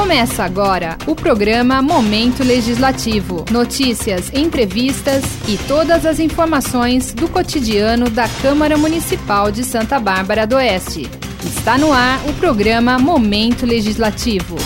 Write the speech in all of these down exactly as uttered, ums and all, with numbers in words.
Começa agora o programa Momento Legislativo. Notícias, entrevistas e todas as informações do cotidiano da Câmara Municipal de Santa Bárbara do Oeste. Está no ar o programa Momento Legislativo.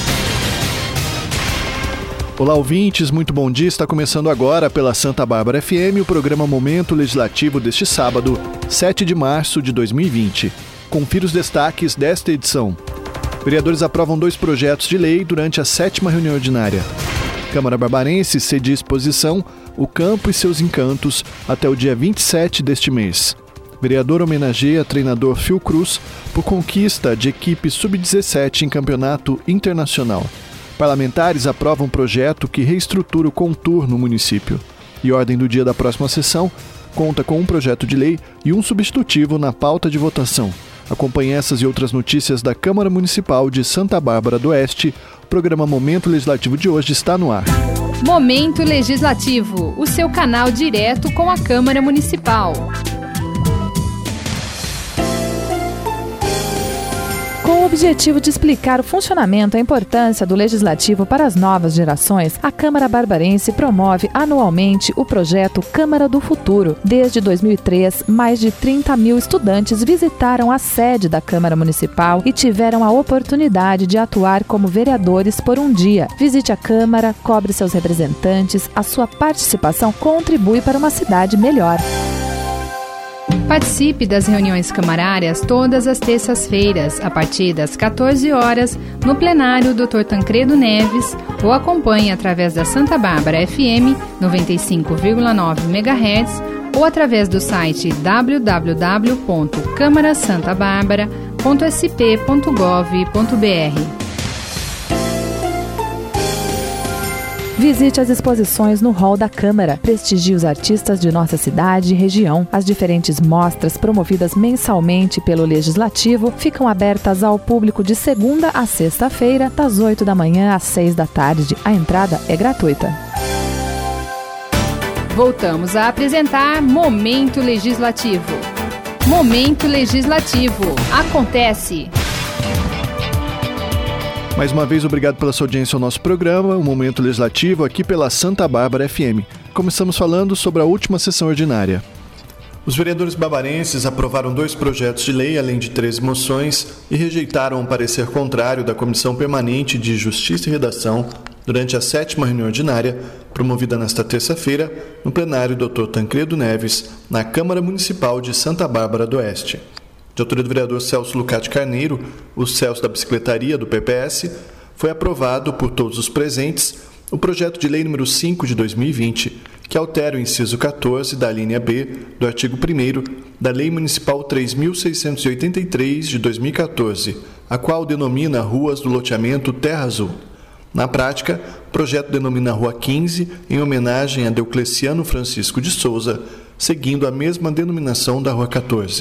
Olá, ouvintes, muito bom dia. Está começando agora pela Santa Bárbara F M o programa Momento Legislativo deste sábado, sete de março de dois mil e vinte. Confira os destaques desta edição. Vereadores aprovam dois projetos de lei durante a sétima reunião ordinária. Câmara Barbarense cede exposição O Campo e Seus Encantos até o dia vinte e sete deste mês. Vereador homenageia treinador Phil Cruz por conquista de equipe sub dezessete em campeonato internacional. Parlamentares aprovam projeto que reestrutura o Contur no município. E ordem do dia da próxima sessão conta com um projeto de lei e um substitutivo na pauta de votação. Acompanhe essas e outras notícias da Câmara Municipal de Santa Bárbara do Oeste. O programa Momento Legislativo de hoje está no ar. Momento Legislativo, o seu canal direto com a Câmara Municipal. Com o objetivo de explicar o funcionamento e a importância do Legislativo para as novas gerações, a Câmara Barbarense promove anualmente o projeto Câmara do Futuro. Desde dois mil e três, mais de trinta mil estudantes visitaram a sede da Câmara Municipal e tiveram a oportunidade de atuar como vereadores por um dia. Visite a Câmara, cobre seus representantes, a sua participação contribui para uma cidade melhor. Participe das reuniões camarárias todas as terças-feiras, a partir das quatorze horas, no plenário doutor Tancredo Neves, ou acompanhe através da Santa Bárbara F M noventa e cinco vírgula nove megahertz ou através do site w w w ponto câmara santa bárbara ponto s p ponto gov ponto b r. Visite as exposições no hall da Câmara. Prestigie os artistas de nossa cidade e região. As diferentes mostras promovidas mensalmente pelo Legislativo ficam abertas ao público de segunda a sexta-feira, das oito da manhã às seis da tarde. A entrada é gratuita. Voltamos a apresentar Momento Legislativo. Momento Legislativo. Acontece! Mais uma vez, obrigado pela sua audiência ao nosso programa, o Momento Legislativo, aqui pela Santa Bárbara F M. Começamos falando sobre a última sessão ordinária. Os vereadores barbarenses aprovaram dois projetos de lei, além de três moções, e rejeitaram um parecer contrário da Comissão Permanente de Justiça e Redação durante a sétima reunião ordinária, promovida nesta terça-feira, no plenário doutor Tancredo Neves, na Câmara Municipal de Santa Bárbara do Oeste. De autoria do vereador Celso Lucati Carneiro, o Celso da Bicicletaria do P P S, foi aprovado por todos os presentes o projeto de lei número cinco de dois mil e vinte, que altera o inciso quatorze da linha B do artigo primeiro da Lei Municipal três mil seiscentos e oitenta e três de dois mil e quatorze, a qual denomina ruas do loteamento Terra Azul. Na prática, o projeto denomina a Rua quinze em homenagem a Deocleciano Francisco de Souza, seguindo a mesma denominação da Rua quatorze.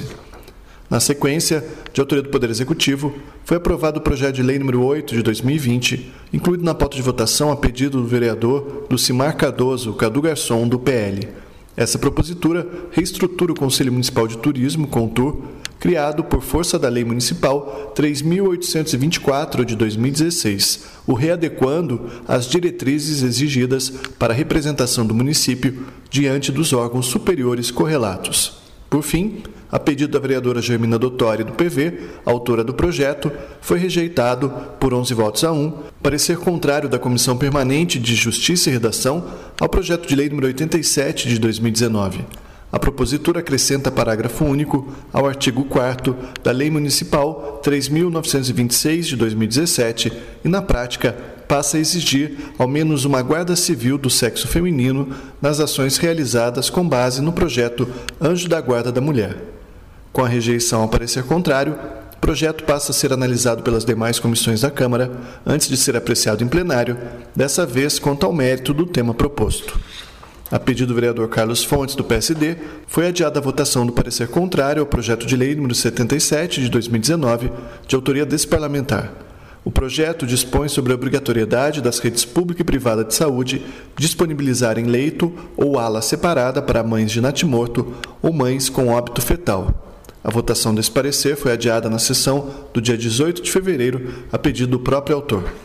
Na sequência, de autoria do Poder Executivo, foi aprovado o projeto de lei número oito de dois mil e vinte, incluído na pauta de votação a pedido do vereador Lucimar Cardoso, Cadu Garçom, do P L. Essa propositura reestrutura o Conselho Municipal de Turismo, CONTUR, criado por força da Lei Municipal três mil oitocentos e vinte e quatro de dois mil e dezesseis, o readequando às diretrizes exigidas para a representação do município diante dos órgãos superiores correlatos. Por fim, a pedido da vereadora Germina Dottori, do P V, autora do projeto, foi rejeitado, por onze votos a um, parecer contrário da Comissão Permanente de Justiça e Redação ao projeto de lei número oitenta e sete de dois mil e dezenove. A propositura acrescenta parágrafo único ao artigo quarto da Lei Municipal três mil novecentos e vinte e seis de dois mil e dezessete e, na prática, passa a exigir ao menos uma guarda civil do sexo feminino nas ações realizadas com base no projeto Anjo da Guarda da Mulher. Com a rejeição ao parecer contrário, o projeto passa a ser analisado pelas demais comissões da Câmara antes de ser apreciado em plenário, dessa vez quanto ao mérito do tema proposto. A pedido do vereador Carlos Fontes, do P S D, foi adiada a votação do parecer contrário ao projeto de lei número setenta e sete de dois mil e dezenove, de autoria desse parlamentar. O projeto dispõe sobre a obrigatoriedade das redes pública e privada de saúde disponibilizarem leito ou ala separada para mães de natimorto ou mães com óbito fetal. A votação desse parecer foi adiada na sessão do dia dezoito de fevereiro, a pedido do próprio autor.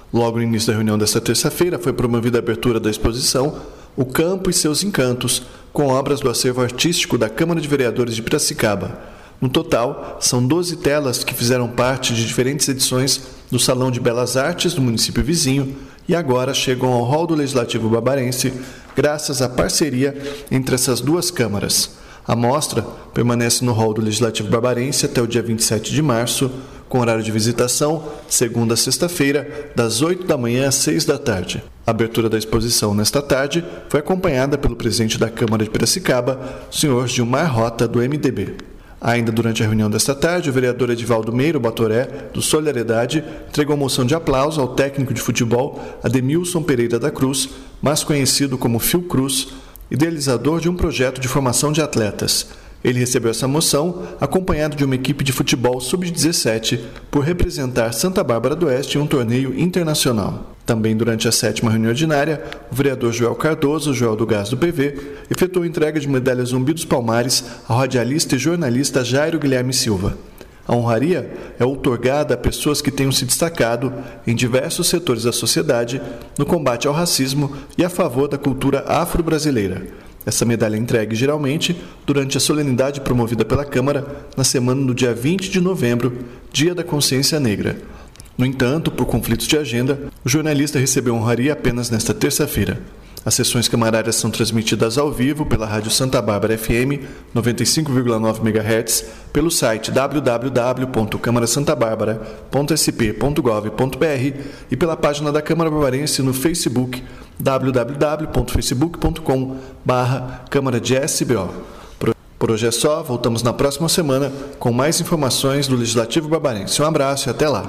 Logo no início da reunião desta terça-feira, foi promovida a abertura da exposição O Campo e Seus Encantos, com obras do acervo artístico da Câmara de Vereadores de Piracicaba. No total, são doze telas que fizeram parte de diferentes edições do Salão de Belas Artes do município vizinho e agora chegam ao hall do Legislativo Barbarense, graças à parceria entre essas duas câmaras. A mostra permanece no hall do Legislativo Barbarense até o dia vinte e sete de março, com horário de visitação, segunda a sexta-feira, das oito da manhã às seis da tarde. A abertura da exposição nesta tarde foi acompanhada pelo presidente da Câmara de Piracicaba, o senhor Gilmar Rota, do M D B. Ainda durante a reunião desta tarde, o vereador Edivaldo Meiro Batoré, do Solidariedade, entregou moção de aplauso ao técnico de futebol Ademilson Pereira da Cruz, mais conhecido como Phil Cruz, idealizador de um projeto de formação de atletas. Ele recebeu essa moção acompanhado de uma equipe de futebol sub dezessete por representar Santa Bárbara do Oeste em um torneio internacional. Também durante a sétima reunião ordinária, o vereador Joel Cardoso, Joel do Gás do P V, efetuou entrega de medalha Zumbi dos Palmares ao radialista e jornalista Jairo Guilherme Silva. A honraria é outorgada a pessoas que tenham se destacado em diversos setores da sociedade no combate ao racismo e a favor da cultura afro-brasileira. Essa medalha é entregue geralmente durante a solenidade promovida pela Câmara na semana do dia vinte de novembro, Dia da Consciência Negra. No entanto, por conflitos de agenda, o jornalista recebeu honraria apenas nesta terça-feira. As sessões camarárias são transmitidas ao vivo pela Rádio Santa Bárbara F M noventa e cinco vírgula nove megahertz, pelo site w w w ponto câmara santa bárbara ponto s p ponto gov ponto b r e pela página da Câmara Barbarense no Facebook w w w ponto facebook ponto com barra câmara de S B O. Por hoje é só, voltamos na próxima semana com mais informações do Legislativo Barbarense. Um abraço e até lá.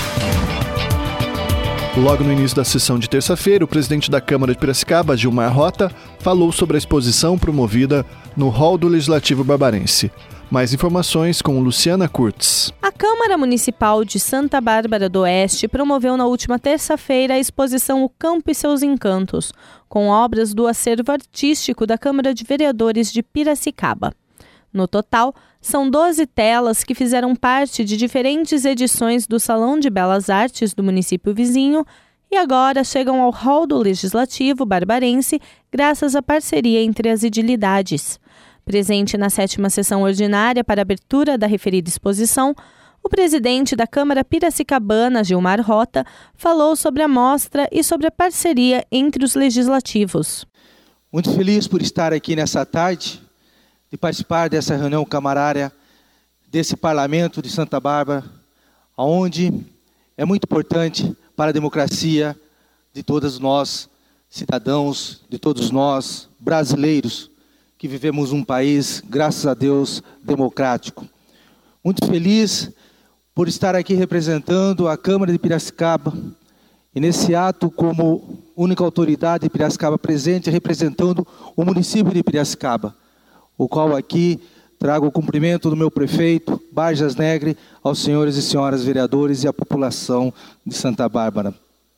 Logo no início da sessão de terça-feira, o presidente da Câmara de Piracicaba, Gilmar Rota, falou sobre a exposição promovida no hall do Legislativo Barbarense. Mais informações com Luciana Kurtz. A Câmara Municipal de Santa Bárbara do Oeste promoveu na última terça-feira a exposição O Campo e Seus Encantos, com obras do acervo artístico da Câmara de Vereadores de Piracicaba. No total, são doze telas que fizeram parte de diferentes edições do Salão de Belas Artes do município vizinho e agora chegam ao hall do Legislativo Barbarense graças à parceria entre as edilidades. Presente na sétima sessão ordinária para a abertura da referida exposição, o presidente da Câmara Piracicabana, Gilmar Rota, falou sobre a mostra e sobre a parceria entre os legislativos. Muito feliz por estar aqui nessa tarde, de participar dessa reunião camarária desse Parlamento de Santa Bárbara, onde é muito importante para a democracia de todos nós, cidadãos, de todos nós, brasileiros, que vivemos um país, graças a Deus, democrático. Muito feliz por estar aqui representando a Câmara de Piracicaba, e nesse ato como única autoridade de Piracicaba presente, representando o município de Piracicaba, o qual aqui trago o cumprimento do meu prefeito, Barjas Negre, aos senhores e senhoras vereadores e à população de Santa Bárbara.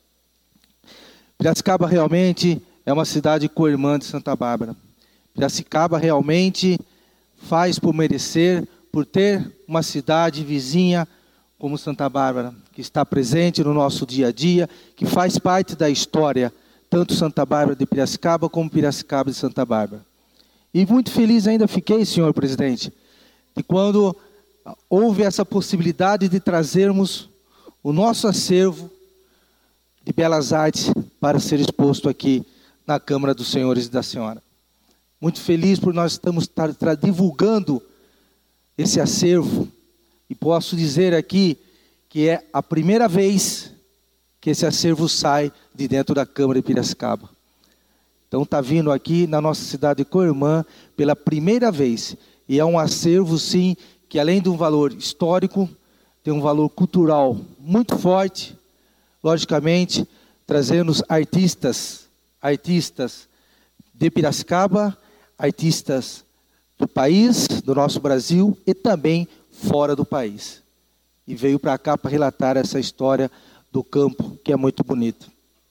Piracicaba realmente é uma cidade co-irmã de Santa Bárbara. Piracicaba realmente faz por merecer, por ter uma cidade vizinha como Santa Bárbara, que está presente no nosso dia a dia, que faz parte da história, tanto Santa Bárbara de Piracicaba como Piracicaba de Santa Bárbara. E muito feliz ainda fiquei, senhor presidente, de quando houve essa possibilidade de trazermos o nosso acervo de belas artes para ser exposto aqui na Câmara dos Senhores e da Senhora. Muito feliz por nós estamos tar, tar, divulgando esse acervo, e posso dizer aqui que é a primeira vez que esse acervo sai de dentro da Câmara de Piracicaba. Então está vindo aqui na nossa cidade co-irmã pela primeira vez. E é um acervo, sim, que além de um valor histórico, tem um valor cultural muito forte. Logicamente, trazendo artistas, artistas de Piracicaba, artistas do país, do nosso Brasil e também fora do país. E veio para cá para relatar essa história do campo, que é muito bonita.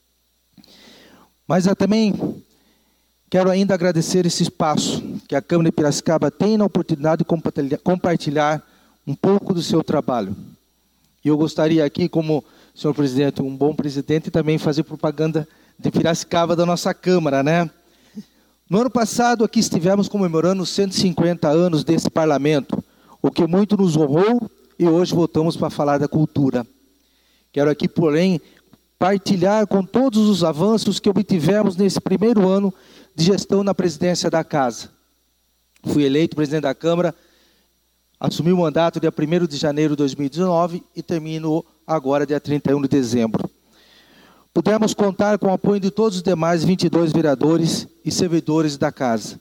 Mas eu também quero ainda agradecer esse espaço que a Câmara de Piracicaba tem na oportunidade de compartilhar um pouco do seu trabalho. E eu gostaria aqui, como senhor presidente, um bom presidente, e também fazer propaganda de Piracicaba da nossa Câmara, né? No ano passado, aqui estivemos comemorando os cento e cinquenta anos desse parlamento, o que muito nos honrou, e hoje voltamos para falar da cultura. Quero aqui, porém, partilhar com todos os avanços que obtivemos nesse primeiro ano de gestão na presidência da Casa. Fui eleito presidente da Câmara, assumi o mandato dia primeiro de janeiro de dois mil e dezenove e termino agora dia trinta e um de dezembro. Pudemos contar com o apoio de todos os demais vinte e dois vereadores e servidores da Casa,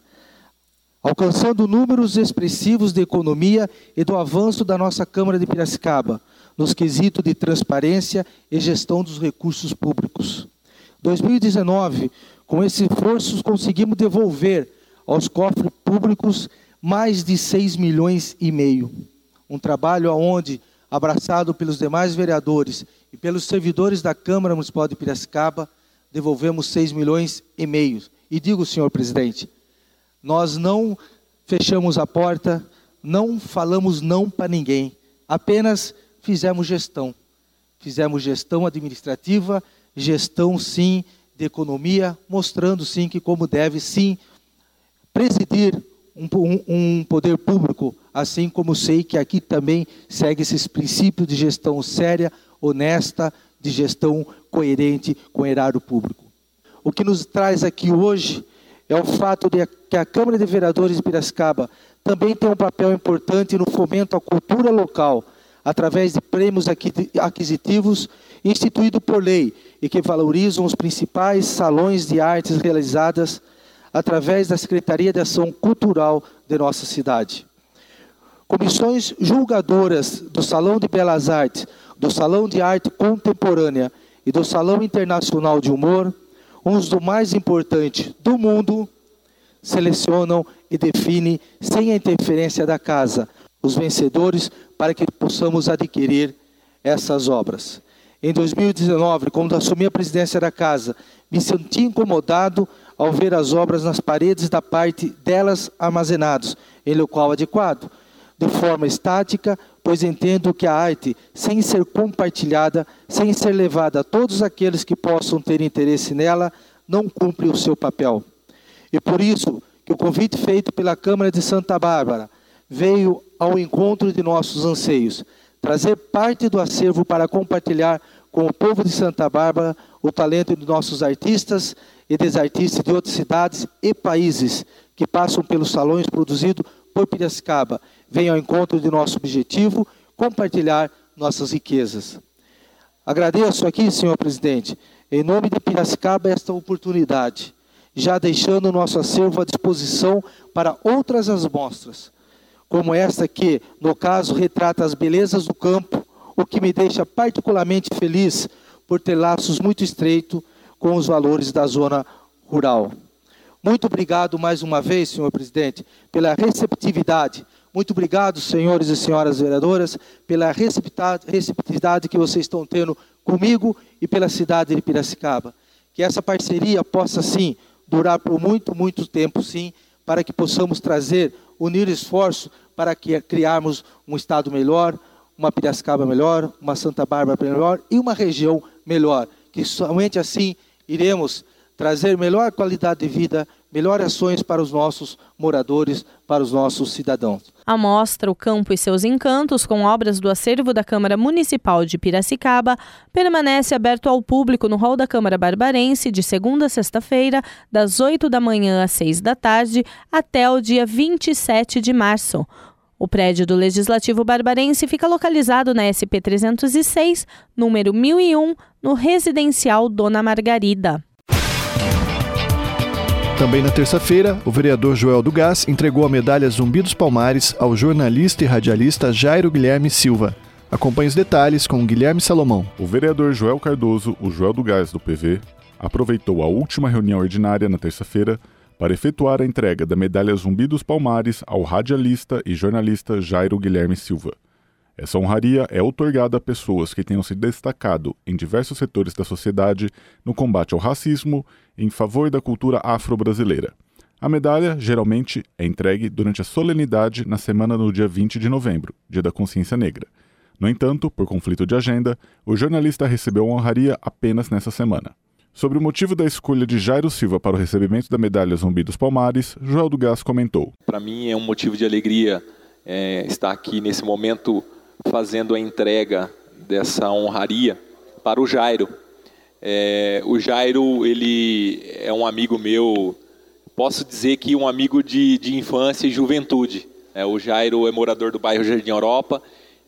alcançando números expressivos de economia e do avanço da nossa Câmara de Piracicaba, nos quesitos de transparência e gestão dos recursos públicos. dois mil e dezenove, com esses esforços, conseguimos devolver aos cofres públicos mais de seis milhões e meio. Um trabalho onde, abraçado pelos demais vereadores e pelos servidores da Câmara Municipal de Piracicaba, devolvemos seis milhões e meio. E digo, senhor presidente, nós não fechamos a porta, não falamos não para ninguém, apenas fizemos gestão. Fizemos gestão administrativa, gestão sim de economia, mostrando sim que como deve sim presidir um, um, um poder público, assim como sei que aqui também segue esses princípios de gestão séria, honesta, de gestão coerente com o erário público. O que nos traz aqui hoje é o fato de que a Câmara de Vereadores de Piracicaba também tem um papel importante no fomento à cultura local, através de prêmios aquisitivos instituídos por lei e que valorizam os principais salões de artes realizadas através da Secretaria de Ação Cultural de nossa cidade. Comissões julgadoras do Salão de Belas Artes, do Salão de Arte Contemporânea e do Salão Internacional de Humor, uns dos mais importantes do mundo, selecionam e definem, sem a interferência da Casa, os vencedores para que possamos adquirir essas obras. Em dois mil e dezenove, quando assumi a presidência da Casa, me senti incomodado ao ver as obras nas paredes da parte delas armazenados em local adequado, de forma estática, pois entendo que a arte, sem ser compartilhada, sem ser levada a todos aqueles que possam ter interesse nela, não cumpre o seu papel. E por isso que o convite feito pela Câmara de Santa Bárbara veio ao encontro de nossos anseios, trazer parte do acervo para compartilhar com o povo de Santa Bárbara o talento de nossos artistas e dos artistas de outras cidades e países que passam pelos salões produzidos por Piracicaba. Venha ao encontro de nosso objetivo, compartilhar nossas riquezas. Agradeço aqui, senhor presidente, em nome de Piracicaba, esta oportunidade, já deixando o nosso acervo à disposição para outras amostras, como esta que, no caso, retrata as belezas do campo, o que me deixa particularmente feliz por ter laços muito estreitos com os valores da zona rural. Muito obrigado mais uma vez, senhor presidente, pela receptividade. Muito obrigado, senhores e senhoras vereadoras, pela receptividade que vocês estão tendo comigo e pela cidade de Piracicaba. Que essa parceria possa, sim, durar por muito, muito tempo, sim, para que possamos trazer, unir esforço para que criarmos um estado melhor, uma Piracicaba melhor, uma Santa Bárbara melhor e uma região melhor. Que somente assim iremos trazer melhor qualidade de vida, melhores ações para os nossos moradores, para os nossos cidadãos. A mostra O Campo e Seus Encantos, com obras do acervo da Câmara Municipal de Piracicaba, permanece aberto ao público no hall da Câmara Barbarense de segunda a sexta-feira, das oito da manhã às seis da tarde, até o dia vinte e sete de março. O prédio do Legislativo Barbarense fica localizado na S P trezentos e seis, número mil e um, no Residencial Dona Margarida. Também na terça-feira, o vereador Joel do Gás entregou a medalha Zumbi dos Palmares ao jornalista e radialista Jairo Guilherme Silva. Acompanhe os detalhes com Guilherme Salomão. O vereador Joel Cardoso, o Joel do Gás do P V, aproveitou a última reunião ordinária na terça-feira para efetuar a entrega da medalha Zumbi dos Palmares ao radialista e jornalista Jairo Guilherme Silva. Essa honraria é outorgada a pessoas que tenham se destacado em diversos setores da sociedade no combate ao racismo e em favor da cultura afro-brasileira. A medalha, geralmente, é entregue durante a solenidade na semana do dia vinte de novembro, Dia da Consciência Negra. No entanto, por conflito de agenda, o jornalista recebeu a honraria apenas nessa semana. Sobre o motivo da escolha de Jairo Silva para o recebimento da medalha Zumbi dos Palmares, Joel do Gás comentou. Para mim é um motivo de alegria é, estar aqui nesse momento fazendo a entrega dessa honraria para o Jairo. É, o Jairo, ele é um amigo meu, posso dizer que um amigo de, de infância e juventude. É, o Jairo é morador do bairro Jardim Europa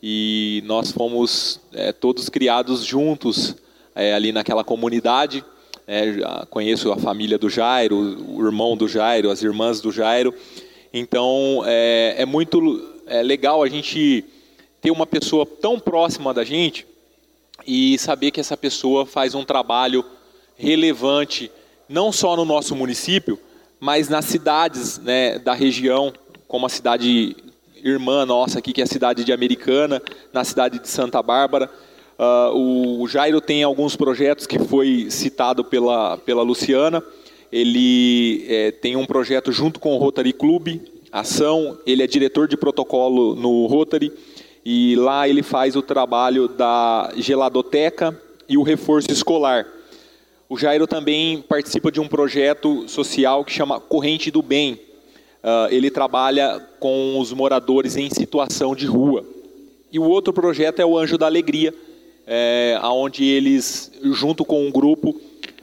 e nós fomos é, todos criados juntos é, ali naquela comunidade. É, conheço a família do Jairo, o irmão do Jairo, as irmãs do Jairo. Então é, é muito é, legal a gente ter uma pessoa tão próxima da gente e saber que essa pessoa faz um trabalho relevante, não só no nosso município, mas nas cidades, né, da região, como a cidade irmã nossa aqui, que é a cidade de Americana, na cidade de Santa Bárbara. Uh, o Jairo tem alguns projetos que foi citado pela, pela Luciana. Ele é, tem um projeto junto com o Rotary Club, Ação, ele é diretor de protocolo no Rotary, e lá ele faz o trabalho da geladoteca e o reforço escolar. O Jairo também participa de um projeto social que chama Corrente do Bem. Uh, ele trabalha com os moradores em situação de rua. E o outro projeto é o Anjo da Alegria, é, onde eles, junto com um grupo,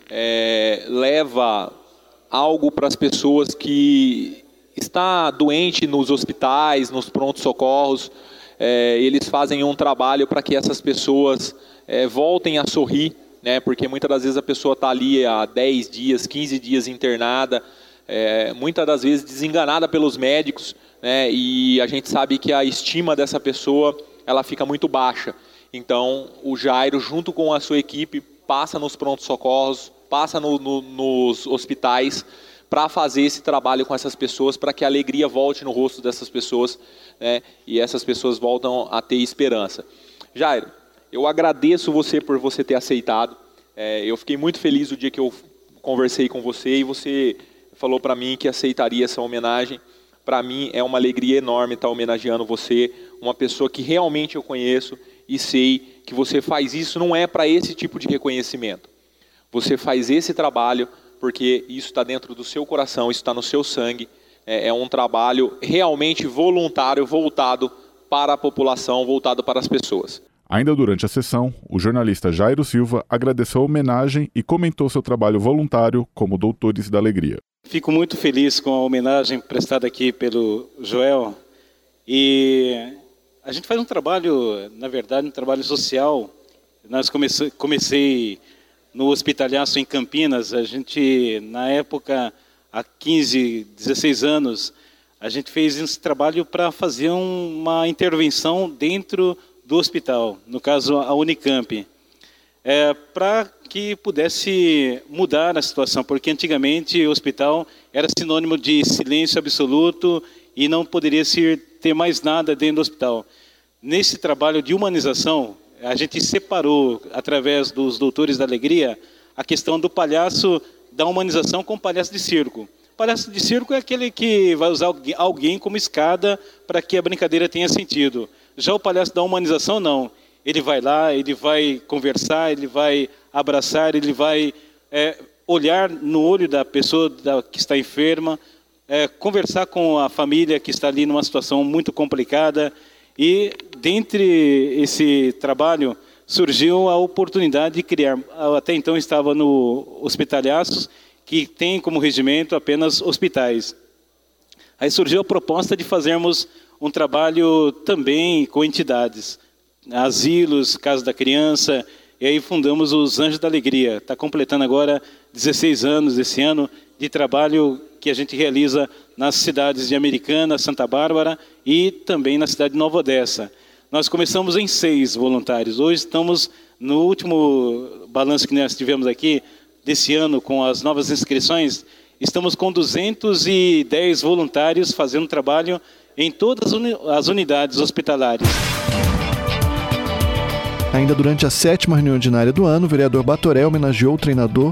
é, leva algo para as pessoas que estão doentes nos hospitais, nos prontos-socorros. É, eles fazem um trabalho para que essas pessoas é, voltem a sorrir, né, porque muitas das vezes a pessoa está ali há dez dias, quinze dias internada, é, muitas das vezes desenganada pelos médicos, né, e a gente sabe que a estima dessa pessoa ela fica muito baixa. Então o Jairo, junto com a sua equipe, passa nos prontos-socorros, passa no, no, nos hospitais, para fazer esse trabalho com essas pessoas, para que a alegria volte no rosto dessas pessoas, né, e essas pessoas voltam a ter esperança. Jairo, eu agradeço você por você ter aceitado. É, eu fiquei muito feliz o dia que eu conversei com você e você falou para mim que aceitaria essa homenagem. Para mim é uma alegria enorme estar homenageando você, uma pessoa que realmente eu conheço e sei que você faz isso não é para esse tipo de reconhecimento. Você faz esse trabalho porque isso está dentro do seu coração, isso está no seu sangue. É, é um trabalho realmente voluntário, voltado para a população, voltado para as pessoas. Ainda durante a sessão, o jornalista Jairo Silva agradeceu a homenagem e comentou seu trabalho voluntário como Doutores da Alegria. Fico muito feliz com a homenagem prestada aqui pelo Joel. E a gente faz um trabalho, na verdade, um trabalho social. Nós comecei, comecei no Hospitalhaço em Campinas. A gente, na época, há quinze, dezesseis anos, a gente fez esse trabalho para fazer uma intervenção dentro do hospital, no caso a Unicamp, é, para que pudesse mudar a situação, porque antigamente o hospital era sinônimo de silêncio absoluto e não poderia se ter mais nada dentro do hospital. Nesse trabalho de humanização, a gente separou, através dos Doutores da Alegria, a questão do palhaço da humanização com o palhaço de circo. O palhaço de circo é aquele que vai usar alguém como escada para que a brincadeira tenha sentido. Já o palhaço da humanização, não. Ele vai lá, ele vai conversar, ele vai abraçar, ele vai é, olhar no olho da pessoa da, que está enferma, é, conversar com a família que está ali numa situação muito complicada. E, dentre esse trabalho, surgiu a oportunidade de criar. Até então estava no Hospitalhaços, que tem como regimento apenas hospitais. Aí surgiu a proposta de fazermos um trabalho também com entidades, asilos, Casa da Criança, e aí fundamos os Anjos da Alegria. Está completando agora dezesseis anos esse ano de trabalho que a gente realiza nas cidades de Americana, Santa Bárbara e também na cidade de Nova Odessa. Nós começamos em seis voluntários. Hoje estamos no último balanço que nós tivemos aqui, desse ano, com as novas inscrições, estamos com duzentos e dez voluntários fazendo trabalho em todas as unidades hospitalares. Ainda durante a sétima reunião ordinária do ano, o vereador Batoré homenageou o treinador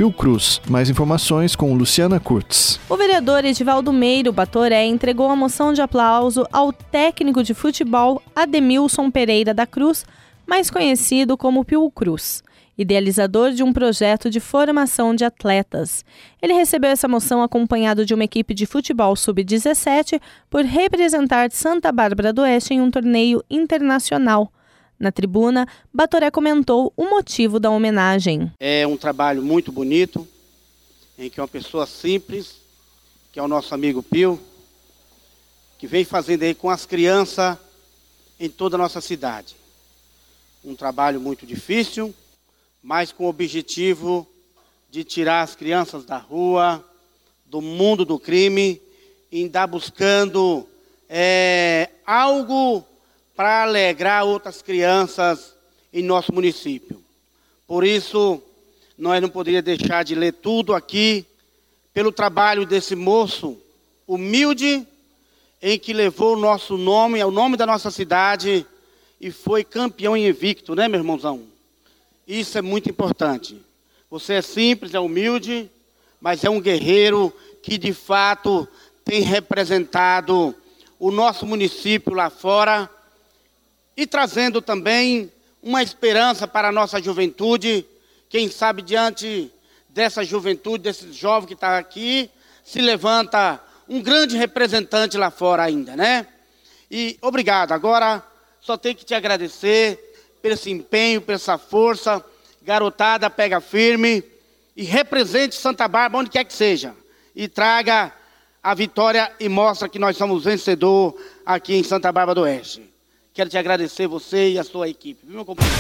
Fiocruz. Mais informações com Luciana Kurtz. O vereador Edivaldo Meiro Batoré entregou a moção de aplauso ao técnico de futebol Ademilson Pereira da Cruz, mais conhecido como Fiocruz, idealizador de um projeto de formação de atletas. Ele recebeu essa moção acompanhado de uma equipe de futebol sub dezessete por representar Santa Bárbara do Oeste em um torneio internacional. Na tribuna, Batoré comentou o motivo da homenagem. É um trabalho muito bonito, em que uma pessoa simples, que é o nosso amigo Pio, que vem fazendo aí com as crianças em toda a nossa cidade. Um trabalho muito difícil, mas com o objetivo de tirar as crianças da rua, do mundo do crime, e andar buscando é, algo para alegrar outras crianças em nosso município. Por isso, nós não poderíamos deixar de ler tudo aqui, pelo trabalho desse moço humilde, em que levou o nosso nome, o nome da nossa cidade, e foi campeão invicto, né, meu irmãozão? Isso é muito importante. Você é simples, é humilde, mas é um guerreiro que, de fato, tem representado o nosso município lá fora e trazendo também uma esperança para a nossa juventude. Quem sabe, diante dessa juventude, desse jovem que está aqui, se levanta um grande representante lá fora ainda, né? E obrigado. Agora, só tenho que te agradecer por esse empenho, por essa força. Garotada, pega firme e represente Santa Bárbara onde quer que seja. E traga a vitória e mostra que nós somos vencedor aqui em Santa Bárbara do Oeste. Quero te agradecer, você e a sua equipe. Viu, meu companheiro?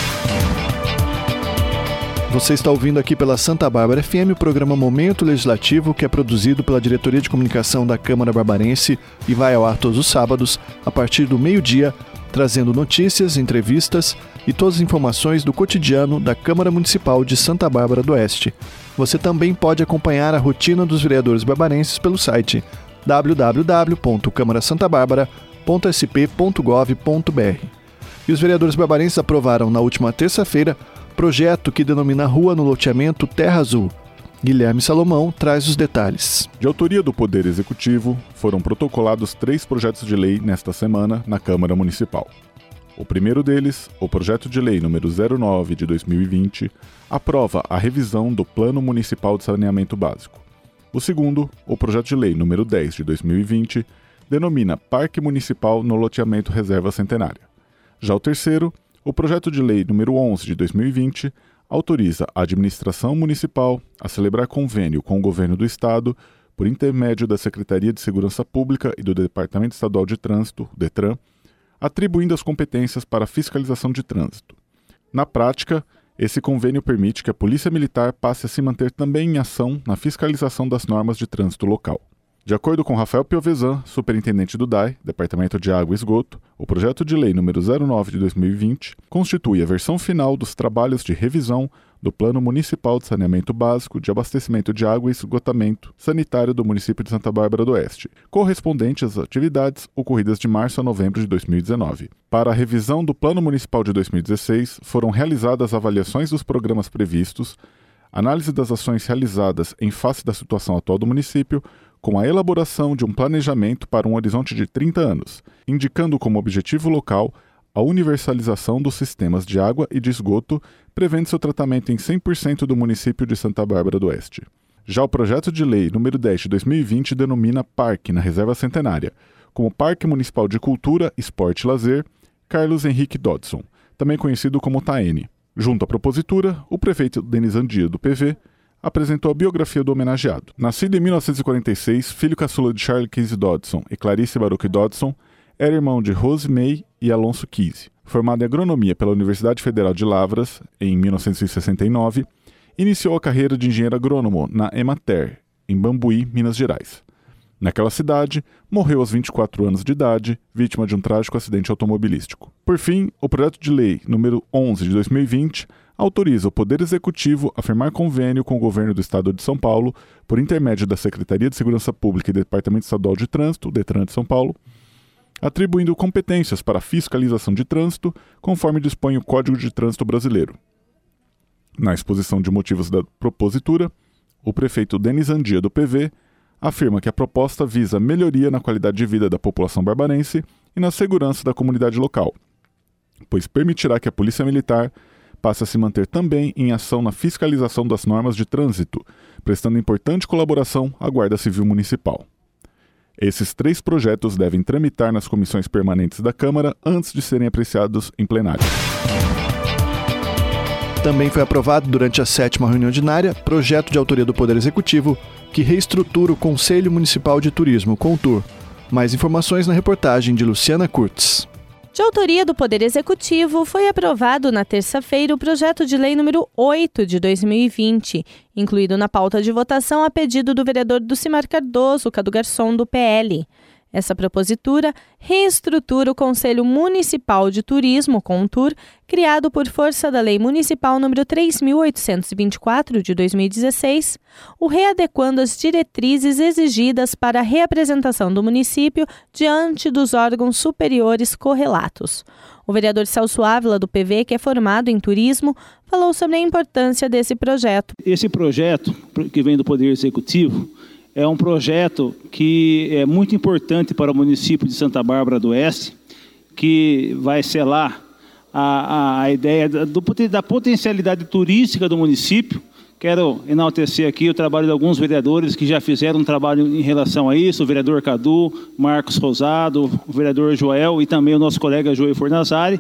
Você está ouvindo aqui pela Santa Bárbara F M o programa Momento Legislativo, que é produzido pela Diretoria de Comunicação da Câmara Barbarense e vai ao ar todos os sábados, a partir do meio-dia, trazendo notícias, entrevistas e todas as informações do cotidiano da Câmara Municipal de Santa Bárbara do Oeste. Você também pode acompanhar a rotina dos vereadores barbarenses pelo site w w w ponto câmara santa bárbara ponto s p ponto gov ponto b r. E os vereadores barbarenses aprovaram na última terça-feira projeto que denomina rua no loteamento Terra Azul. Guilherme Salomão traz os detalhes. De autoria do Poder Executivo, foram protocolados três projetos de lei nesta semana na Câmara Municipal. O primeiro deles, o projeto de lei número zero nove de dois mil e vinte, aprova a revisão do Plano Municipal de Saneamento Básico. O segundo, o projeto de lei número dez de dois mil e vinte, denomina Parque Municipal no loteamento Reserva Centenária. Já o terceiro, o projeto de lei número onze de dois mil e vinte, autoriza a administração municipal a celebrar convênio com o governo do Estado, por intermédio da Secretaria de Segurança Pública e do Departamento Estadual de Trânsito, DETRAN, atribuindo as competências para a fiscalização de trânsito. Na prática, esse convênio permite que a Polícia Militar passe a se manter também em ação na fiscalização das normas de trânsito local. De acordo com Rafael Piovesan, superintendente do D A I, Departamento de Água e Esgoto, o projeto de lei número zero nove de dois mil e vinte constitui a versão final dos trabalhos de revisão do Plano Municipal de Saneamento Básico de Abastecimento de Água e Esgotamento Sanitário do município de Santa Bárbara do Oeste, correspondente às atividades ocorridas de março a novembro de dois mil e dezenove. Para a revisão do Plano Municipal de dois mil e dezesseis, foram realizadas avaliações dos programas previstos, análise das ações realizadas em face da situação atual do município, com a elaboração de um planejamento para um horizonte de trinta anos, indicando como objetivo local a universalização dos sistemas de água e de esgoto, prevendo seu tratamento em cem por cento do município de Santa Bárbara do Oeste. Já o projeto de lei número dez de dois mil e vinte denomina Parque na Reserva Centenária, como Parque Municipal de Cultura, Esporte e Lazer, Carlos Henrique Dodson, também conhecido como Taene. Junto à propositura, o prefeito Denis Andia, do P V, apresentou a biografia do homenageado. Nascido em mil novecentos e quarenta e seis, filho caçula de Charles Keyes Dodson e Clarice Baruch Dodson, era irmão de Rose May e Alonso Keyes. Formado em agronomia pela Universidade Federal de Lavras, em mil novecentos e sessenta e nove, iniciou a carreira de engenheiro agrônomo na Emater, em Bambuí, Minas Gerais. Naquela cidade, morreu aos vinte e quatro anos de idade, vítima de um trágico acidente automobilístico. Por fim, o projeto de lei número onze de dois mil e vinte autoriza o Poder Executivo a firmar convênio com o Governo do Estado de São Paulo, por intermédio da Secretaria de Segurança Pública e Departamento Estadual de Trânsito, DETRAN de São Paulo, atribuindo competências para a fiscalização de trânsito, conforme dispõe o Código de Trânsito Brasileiro. Na exposição de motivos da propositura, o prefeito Denis Andia, do P V, afirma que a proposta visa melhoria na qualidade de vida da população barbarense e na segurança da comunidade local, pois permitirá que a Polícia Militar passe a se manter também em ação na fiscalização das normas de trânsito, prestando importante colaboração à Guarda Civil Municipal. Esses três projetos devem tramitar nas comissões permanentes da Câmara antes de serem apreciados em plenário. Também foi aprovado durante a sétima reunião ordinária projeto de autoria do Poder Executivo que reestrutura o Conselho Municipal de Turismo, CONTUR. Mais informações na reportagem de Luciana Kurtz. De autoria do Poder Executivo, foi aprovado na terça-feira o projeto de lei número oito de dois mil e vinte, incluído na pauta de votação a pedido do vereador Ducimar Cardoso, Cadu Garçom, do P L. Essa propositura reestrutura o Conselho Municipal de Turismo, CONTUR, criado por força da Lei Municipal número três mil oitocentos e vinte e quatro, de dois mil e dezesseis, o readequando as diretrizes exigidas para a reapresentação do município diante dos órgãos superiores correlatos. O vereador Celso Ávila, do P V, que é formado em turismo, falou sobre a importância desse projeto. Esse projeto, que vem do Poder Executivo, é um projeto que é muito importante para o município de Santa Bárbara do Oeste, que vai selar a, a, a ideia da, do, da potencialidade turística do município. Quero enaltecer aqui o trabalho de alguns vereadores que já fizeram um trabalho em relação a isso, o vereador Cadu, Marcos Rosado, o vereador Joel e também o nosso colega Joel Fornazari,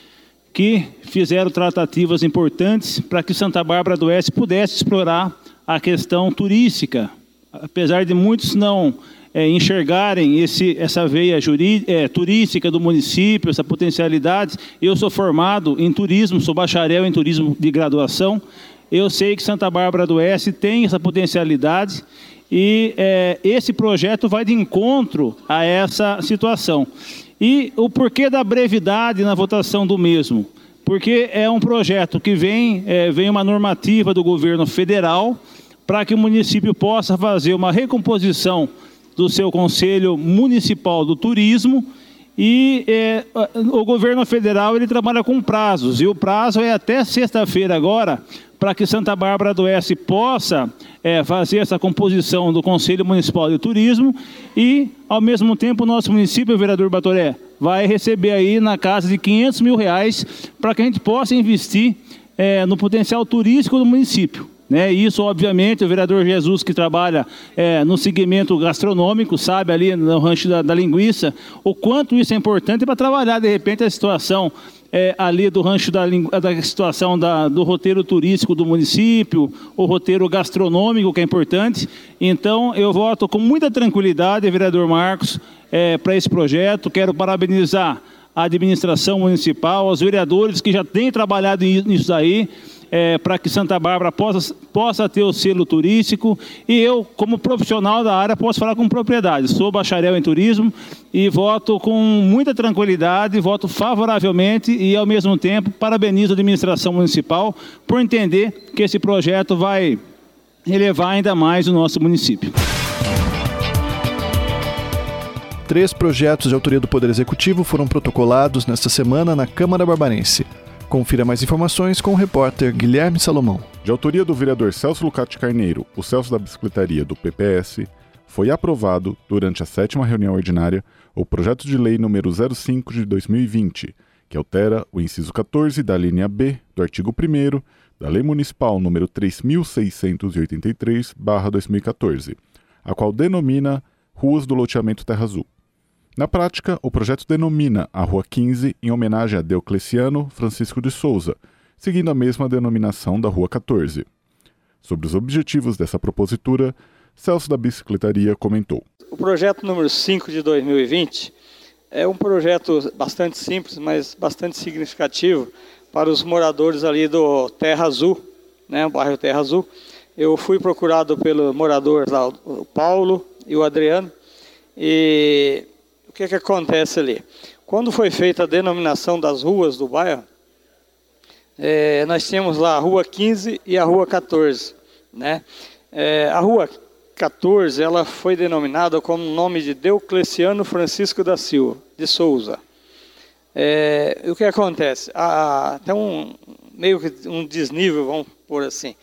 que fizeram tratativas importantes para que Santa Bárbara do Oeste pudesse explorar a questão turística. Apesar de muitos não é, enxergarem esse, essa veia jurídica, é, turística do município, essa potencialidade, eu sou formado em turismo, sou bacharel em turismo de graduação. Eu sei que Santa Bárbara do Oeste tem essa potencialidade e é, esse projeto vai de encontro a essa situação. E o porquê da brevidade na votação do mesmo? Porque é um projeto que vem, é, vem uma normativa do governo federal para que o município possa fazer uma recomposição do seu Conselho Municipal do Turismo e é, o governo federal ele trabalha com prazos e o prazo é até sexta-feira agora para que Santa Bárbara do Oeste possa é, fazer essa composição do Conselho Municipal de Turismo e, ao mesmo tempo, o nosso município, o vereador Batoré, vai receber aí na casa de quinhentos mil reais para que a gente possa investir é, no potencial turístico do município. Né? Isso, obviamente, o vereador Jesus, que trabalha é, no segmento gastronômico, sabe ali no rancho da, da linguiça, o quanto isso é importante para trabalhar, de repente, a situação é, ali do rancho da, da situação da, do roteiro turístico do município, o roteiro gastronômico, que é importante. Então, eu voto com muita tranquilidade, vereador Marcos, é, para esse projeto. Quero parabenizar a administração municipal, os vereadores que já têm trabalhado nisso aí, É, para que Santa Bárbara possa, possa ter o selo turístico e eu, como profissional da área, posso falar com propriedade. Sou bacharel em turismo e voto com muita tranquilidade, voto favoravelmente e, ao mesmo tempo, parabenizo a administração municipal por entender que esse projeto vai elevar ainda mais o nosso município. Três projetos de autoria do Poder Executivo foram protocolados nesta semana na Câmara Barbarense. Confira mais informações com o repórter Guilherme Salomão. De autoria do vereador Celso Lucati Carneiro, o Celso da Bicicletaria do P P S, foi aprovado, durante a sétima reunião ordinária, o projeto de lei número zero cinco de dois mil e vinte, que altera o inciso quatorze da linha B do artigo primeiro da Lei Municipal número três mil seiscentos e oitenta e três barra dois mil e quatorze, a qual denomina Ruas do Loteamento Terra Azul. Na prática, o projeto denomina a Rua quinze em homenagem a Deocleciano Francisco de Souza, seguindo a mesma denominação da Rua quatorze. Sobre os objetivos dessa propositura, Celso da Bicicletaria comentou. O projeto número cinco de dois mil e vinte é um projeto bastante simples, mas bastante significativo para os moradores ali do Terra Azul, né, o bairro Terra Azul. Eu fui procurado pelo morador lá, o Paulo e o Adriano, e o que, que acontece ali? Quando foi feita a denominação das ruas do bairro, é, nós tínhamos lá a Rua quinze e a Rua quatorze. Né? É, a Rua quatorze ela foi denominada como nome de Deocleciano Francisco da Silva, de Souza. É, o que acontece? Tem um, meio que um desnível, vamos pôr assim.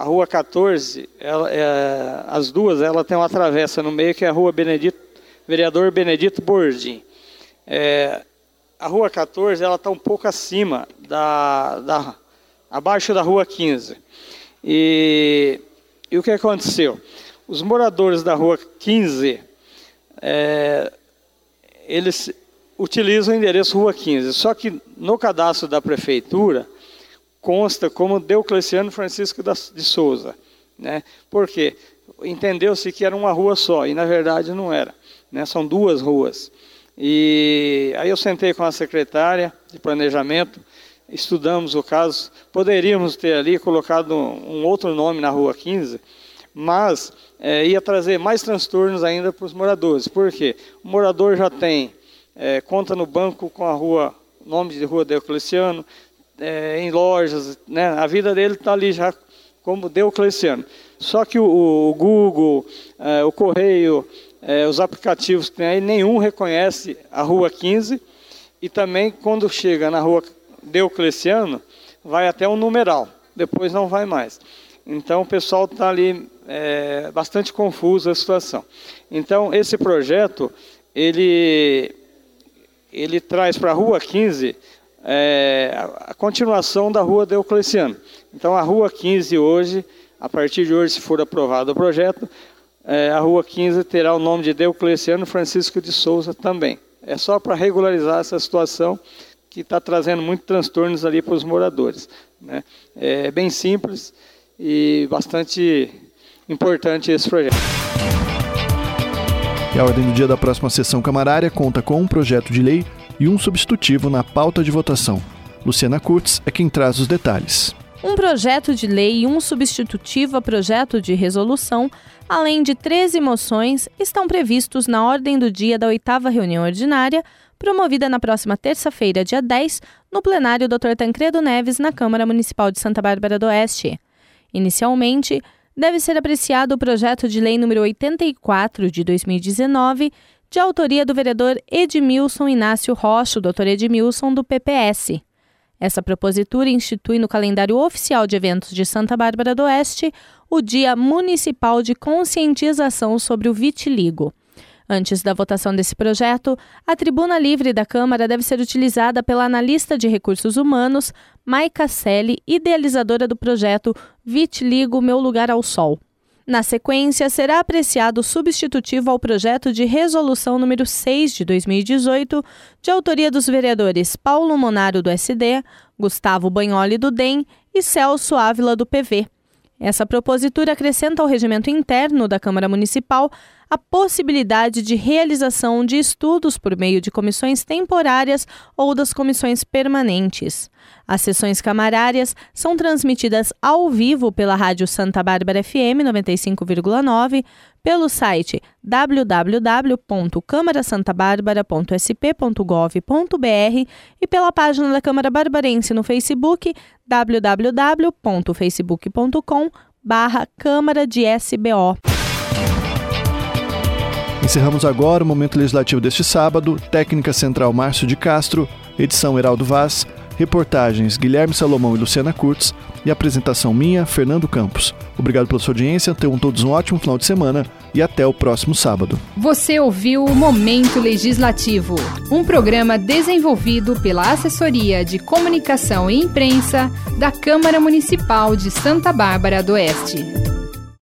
A Rua quatorze, ela, é, as duas, ela tem uma travessa no meio que é a Rua Benedito, Vereador Benedito Bordim. É, a Rua quatorze, ela está um pouco acima, da, da, abaixo da Rua quinze. E, e o que aconteceu? Os moradores da Rua quinze, é, eles utilizam o endereço Rua quinze, só que no cadastro da Prefeitura consta como Deocleciano Francisco de Souza, né? Por quê? Entendeu-se que era uma rua só, e na verdade não era, né? São duas ruas. E aí eu sentei com a secretária de planejamento, estudamos o caso, poderíamos ter ali colocado um, um outro nome na Rua quinze, mas é, ia trazer mais transtornos ainda para os moradores. Por quê? O morador já tem é, conta no banco com a rua, nome de Rua Deocleciano, É, em lojas, né? A vida dele está ali já como Deocleciano. Só que o, o Google, é, o Correio, é, os aplicativos que tem aí, nenhum reconhece a Rua quinze, e também quando chega na Rua Deocleciano, vai até um numeral, depois não vai mais. Então o pessoal está ali é, bastante confuso a situação. Então esse projeto, ele, ele traz para a Rua quinze É, a continuação da Rua Deocleciano. Então a Rua quinze hoje, a partir de hoje, se for aprovado o projeto, é, a Rua quinze terá o nome de Deocleciano Francisco de Souza também. É só para regularizar essa situação que está trazendo muitos transtornos ali para os moradores, né? É bem simples e bastante importante esse projeto. E a ordem do dia da próxima sessão camarária conta com um projeto de lei e um substitutivo na pauta de votação. Luciana Kurtz é quem traz os detalhes. Um projeto de lei e um substitutivo a projeto de resolução, além de treze moções, estão previstos na ordem do dia da oitava reunião ordinária, promovida na próxima terça-feira, dia dez, no plenário doutor Tancredo Neves, na Câmara Municipal de Santa Bárbara do Oeste. Inicialmente, deve ser apreciado o projeto de lei número oitenta e quatro de dois mil e dezenove, de autoria do vereador Edmilson Inácio Rocha, doutor Edmilson, do P P S. Essa propositura institui no calendário oficial de eventos de Santa Bárbara do Oeste o Dia Municipal de Conscientização sobre o Vitiligo. Antes da votação desse projeto, a tribuna livre da Câmara deve ser utilizada pela analista de recursos humanos, Maica Selle, idealizadora do projeto Vitiligo, Meu Lugar ao Sol. Na sequência, será apreciado o substitutivo ao projeto de resolução número seis de dois mil e dezoito, de autoria dos vereadores Paulo Monaro, do S D, Gustavo Bagnoli, do D E M e Celso Ávila, do P V. Essa propositura acrescenta ao regimento interno da Câmara Municipal a possibilidade de realização de estudos por meio de comissões temporárias ou das comissões permanentes. As sessões camarárias são transmitidas ao vivo pela Rádio Santa Bárbara F M noventa e cinco vírgula nove, pelo site w w w ponto câmara santa bárbara ponto s p ponto gov ponto b r e pela página da Câmara Barbarense no Facebook, w w w ponto facebook ponto com barra câmara de S B O. Encerramos agora o Momento Legislativo deste sábado. Técnica Central Márcio de Castro, edição Heraldo Vaz, reportagens Guilherme Salomão e Luciana Kurtz e apresentação minha, Fernando Campos. Obrigado pela sua audiência, tenham todos um ótimo final de semana e até o próximo sábado. Você ouviu o Momento Legislativo, um programa desenvolvido pela Assessoria de Comunicação e Imprensa da Câmara Municipal de Santa Bárbara do Oeste.